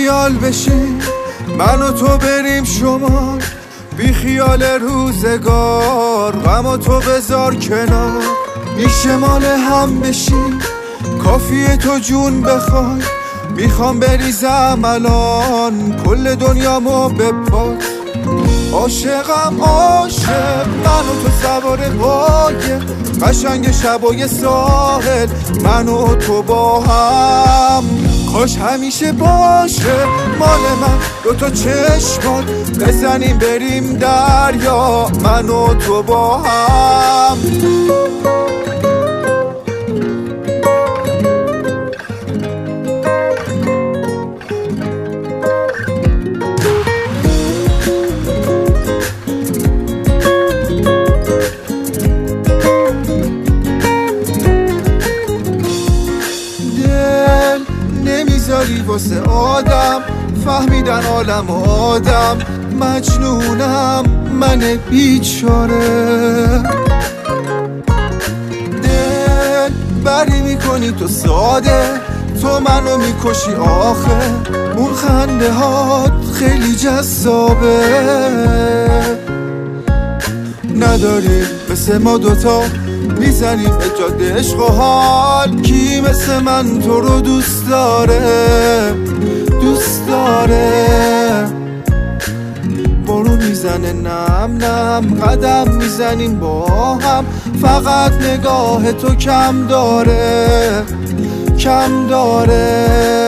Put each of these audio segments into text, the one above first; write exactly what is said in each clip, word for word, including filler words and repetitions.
خیال بشیم من و تو بریم شمال، بی خیال روزگار غم و تو بذار کنار. میشه مال هم بشیم کافیه تو جون بخوای، میخوام بریزم الان کل دنیامو به پات. عاشقم عاشق من و تو سوار قایق، قشنگ شبای ساحل من و تو با هم. کاش همیشه باشه مال من دوتا چشمات، بزنیم بریم دریا من و تو با هم. نمیذاری واسه آدم، فهمیدن عالم و آدم، مجنونم من بیچاره. دل بری میکنی تو ساده، تو منو میکشی آخه، اون خنده هات خیلی جذابه. نداریم مثل ما دوتا میزنیم به جاده عشق و حال، کی مثل من تو رو دوست داره دوست داره. بارون میزنه نم نم، قدم میزنیم با هم، فقط نگاه تو کم داره کم داره.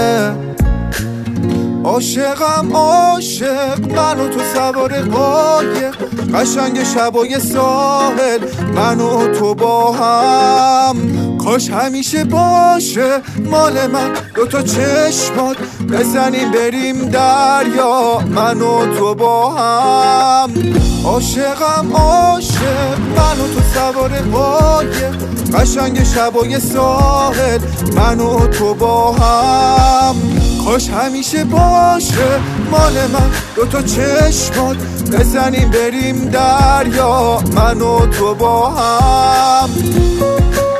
عاشقم عاشق من و تو سوار قایق، قشنگ شبای ساحل من و تو با هم. کاش همیشه باشه مال من دوتا چشمات، بزنیم بریم دریا من و تو با هم. عاشقم عاشق من و تو سوار قایق، قشنگ شبای ساحل من و تو با هم. کاش همیشه باشه مال من دوتا چشمات، بزنیم بریم دریا من و تو با هم.